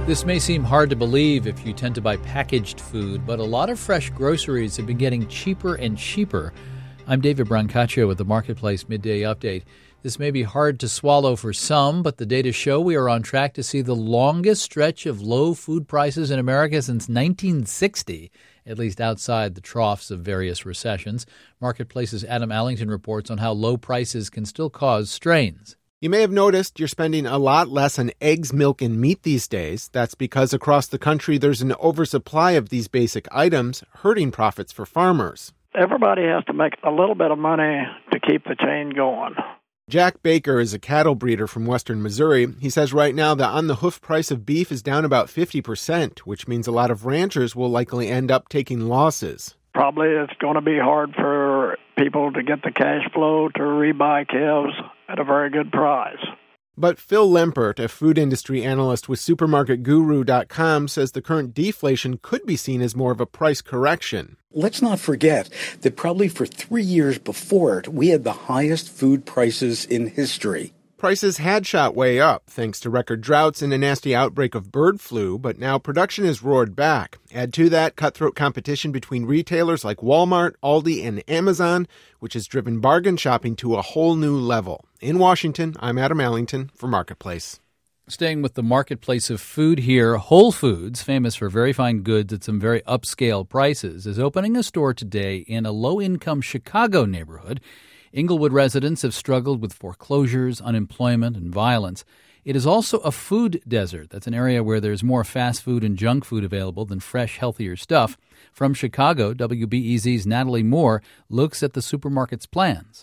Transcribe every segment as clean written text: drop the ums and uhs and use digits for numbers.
This may seem hard to believe if you tend to buy packaged food, but a lot of fresh groceries have been getting cheaper and cheaper. I'm David Brancaccio with the Marketplace Midday Update. This may be hard to swallow for some, but the data show we are on track to see the longest stretch of low food prices in America since 1960, at least outside the troughs of various recessions. Marketplace's Adam Allington reports on how low prices can still cause strains. You may have noticed you're spending a lot less on eggs, milk, and meat these days. That's because across the country there's an oversupply of these basic items, hurting profits for farmers. Everybody has to make a little bit of money to keep the chain going. Jack Baker is a cattle breeder from western Missouri. He says right now the on-the-hoof price of beef is down about 50%, which means a lot of ranchers will likely end up taking losses. Probably it's going to be hard for people to get the cash flow to rebuy calves at a very good price. But Phil Lempert, a food industry analyst with SupermarketGuru.com, says the current deflation could be seen as more of a price correction. Let's not forget that probably for 3 years before it, we had the highest food prices in history. Prices had shot way up thanks to record droughts and a nasty outbreak of bird flu, but now production has roared back. Add to that cutthroat competition between retailers like Walmart, Aldi, and Amazon, which has driven bargain shopping to a whole new level. In Washington, I'm Adam Allington for Marketplace. Staying with the marketplace of food here, Whole Foods, famous for very fine goods at some very upscale prices, is opening a store today in a low-income Chicago neighborhood. Inglewood residents have struggled with foreclosures, unemployment, and violence. It is also a food desert. That's an area where there's more fast food and junk food available than fresh, healthier stuff. From Chicago, WBEZ's Natalie Moore looks at the supermarket's plans.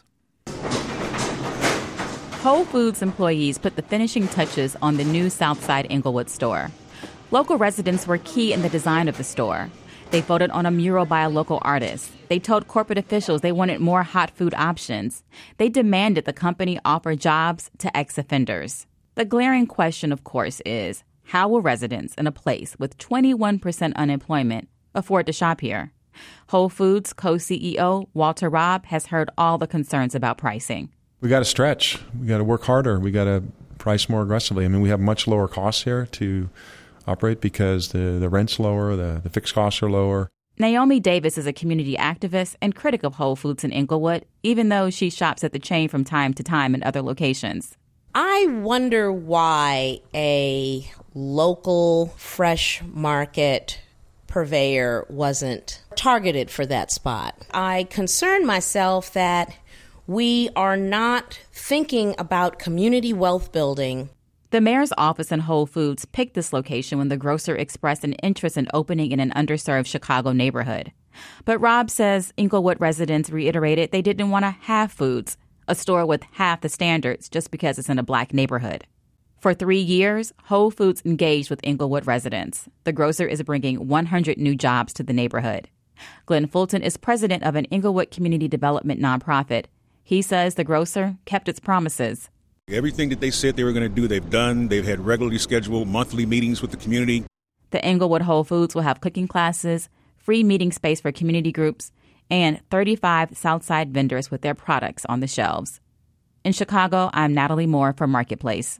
Whole Foods employees put the finishing touches on the new Southside Inglewood store. Local residents were key in the design of the store. They voted on a mural by a local artist. They told corporate officials they wanted more hot food options. They demanded the company offer jobs to ex-offenders. The glaring question, of course, is how will residents in a place with 21% unemployment afford to shop here? Whole Foods co-CEO Walter Robb has heard all the concerns about pricing. We got to stretch. We got to work harder. We got to price more aggressively. I mean, we have much lower costs here to operate because the rent's lower, the fixed costs are lower. Naomi Davis is a community activist and critic of Whole Foods in Inglewood, even though she shops at the chain from time to time in other locations. I wonder why a local fresh market purveyor wasn't targeted for that spot. I concern myself that we are not thinking about community wealth building. The mayor's office in Whole Foods picked this location when the grocer expressed an interest in opening in an underserved Chicago neighborhood. But Rob says Inglewood residents reiterated they didn't want to have Foods, a store with half the standards just because it's in a black neighborhood. For 3 years, Whole Foods engaged with Inglewood residents. The grocer is bringing 100 new jobs to the neighborhood. Glenn Fulton is president of an Inglewood community development nonprofit. He says the grocer kept its promises. Everything that they said they were going to do, they've done. They've had regularly scheduled monthly meetings with the community. The Inglewood Whole Foods will have cooking classes, free meeting space for community groups, and 35 Southside vendors with their products on the shelves. In Chicago, I'm Natalie Moore for Marketplace.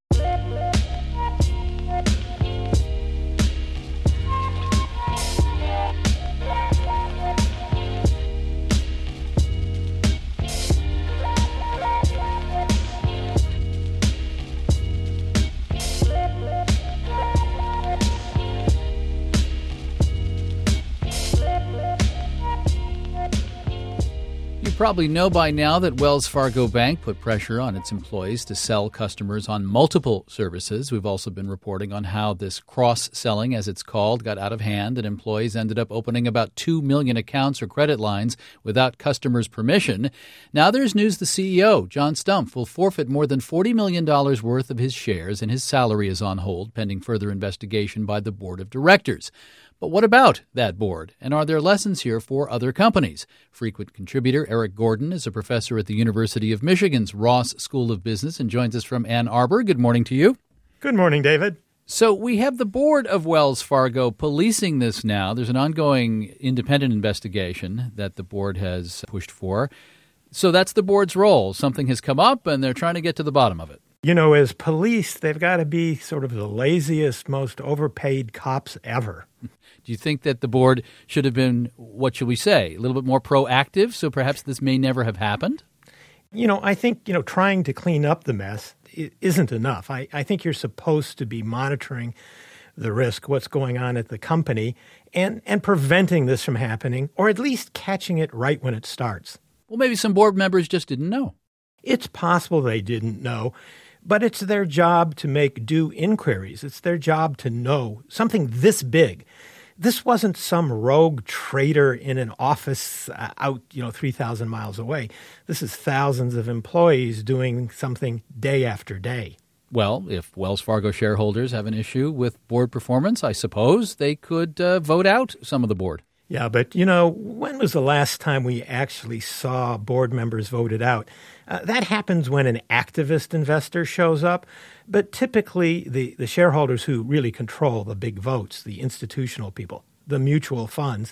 You probably know by now that Wells Fargo Bank put pressure on its employees to sell customers on multiple services. We've also been reporting on how this cross-selling, as it's called, got out of hand, and employees ended up opening about 2 million accounts or credit lines without customers' permission. Now there's news the CEO, John Stumpf, will forfeit more than $40 million worth of his shares, and his salary is on hold pending further investigation by the board of directors. But what about that board? And are there lessons here for other companies? Frequent contributor Eric Gordon is a professor at the University of Michigan's Ross School of Business and joins us from Ann Arbor. Good morning to you. Good morning, David. So we have the board of Wells Fargo policing this now. There's an ongoing independent investigation that the board has pushed for. So that's the board's role. Something has come up, and they're trying to get to the bottom of it. You know, as police, they've got to be sort of the laziest, most overpaid cops ever. Do you think that the board should have been, what should we say, a little bit more proactive, so perhaps this may never have happened? You know, I think, trying to clean up the mess isn't enough. I think you're supposed to be monitoring the risk, what's going on at the company, and preventing this from happening, or at least catching it right when it starts. Well, maybe some board members just didn't know. It's possible they didn't know, but it's their job to make due inquiries. It's their job to know something this big. This wasn't some rogue traitor in an office out, 3,000 miles away. This is thousands of employees doing something day after day. Well, if Wells Fargo shareholders have an issue with board performance, I suppose they could vote out some of the board. Yeah, but, when was the last time we actually saw board members voted out? That happens when an activist investor shows up. But typically, the shareholders who really control the big votes, the institutional people, the mutual funds,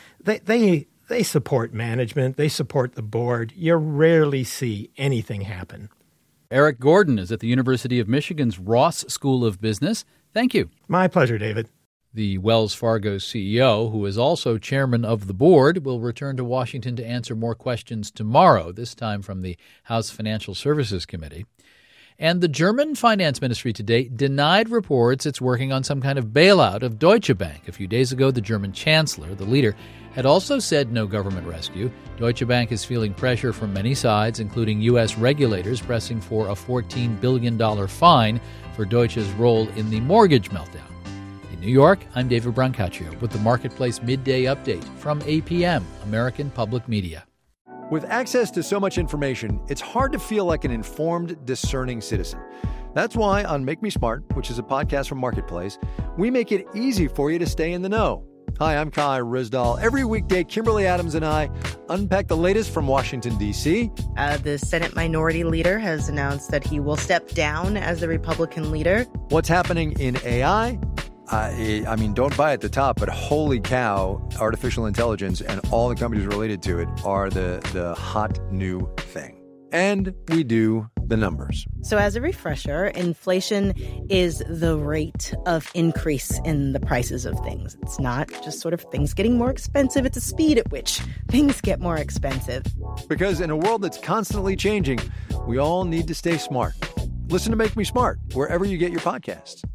they support management. They support the board. You rarely see anything happen. Eric Gordon is at the University of Michigan's Ross School of Business. Thank you. My pleasure, David. The Wells Fargo CEO, who is also chairman of the board, will return to Washington to answer more questions tomorrow, this time from the House Financial Services Committee. And the German finance ministry today denied reports it's working on some kind of bailout of Deutsche Bank. A few days ago, the German chancellor, the leader, had also said no government rescue. Deutsche Bank is feeling pressure from many sides, including U.S. regulators pressing for a $14 billion fine for Deutsche's role in the mortgage meltdown. In New York, I'm David Brancaccio with the Marketplace Midday Update from APM, American Public Media. With access to so much information, it's hard to feel like an informed, discerning citizen. That's why on Make Me Smart, which is a podcast from Marketplace, we make it easy for you to stay in the know. Hi, I'm Kai Rizdal. Every weekday, Kimberly Adams and I unpack the latest from Washington, D.C. The Senate Minority Leader has announced that he will step down as the Republican leader. What's happening in AI? Don't buy at the top, but holy cow, artificial intelligence and all the companies related to it are the hot new thing. And we do the numbers. So as a refresher, inflation is the rate of increase in the prices of things. It's not just sort of things getting more expensive. It's the speed at which things get more expensive. Because in a world that's constantly changing, we all need to stay smart. Listen to Make Me Smart wherever you get your podcasts.